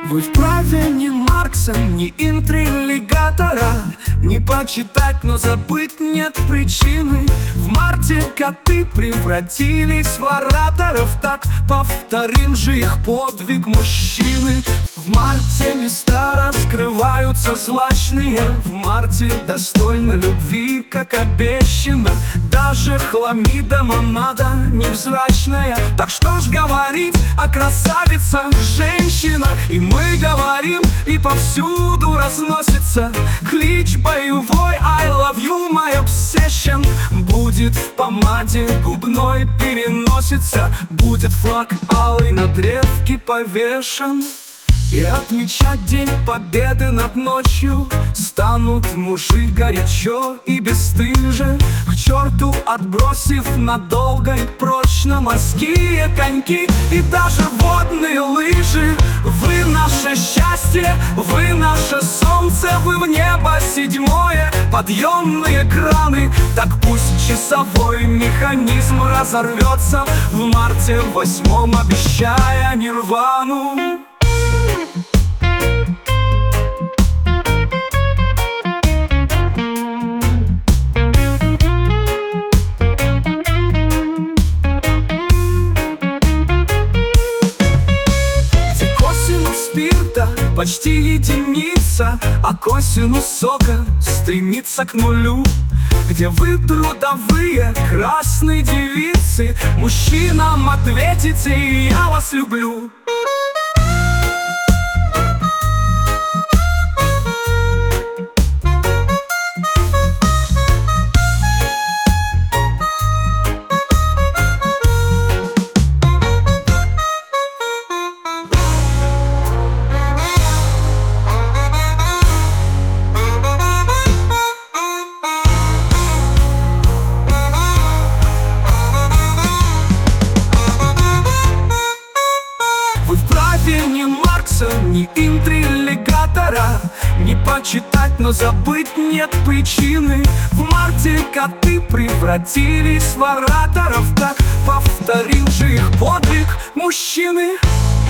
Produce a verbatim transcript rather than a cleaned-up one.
Вы вправе ни Маркса, ни интриллигатора не почитать, но забыть нет причины. В марте коты превратились в ораторов, так повторим же их подвиг мужчины. В марте места раскрываются злачные, в марте достойно любви, как обещано. Даже хламида монада невзрачная. Так что ж говорить о красавицах женщинах? И мы говорим, и повсюду разносится клич боевой I love you, my obsession. Будет в помаде губной переносится, будет флаг алый на древке повешен. И отмечать День Победы над ночью станут мужи горячо и бесстыже, к черту отбросив надолго и прочно морские коньки и даже водные лыжи. Вы наше счастье, вы наше солнце, вы в небо седьмое, подъемные краны. Так пусть часовой механизм разорвется в марте восьмом, обещая нирвану. Почти единица, а косинус сока стремится к нулю. Где вы, трудовые красные девицы, мужчинам ответите: и я вас люблю. Ни Маркса, ни интриллигатора не почитать, но забыть нет причины. В марте коты превратились в ораторов, так повторил же их подвиг мужчины.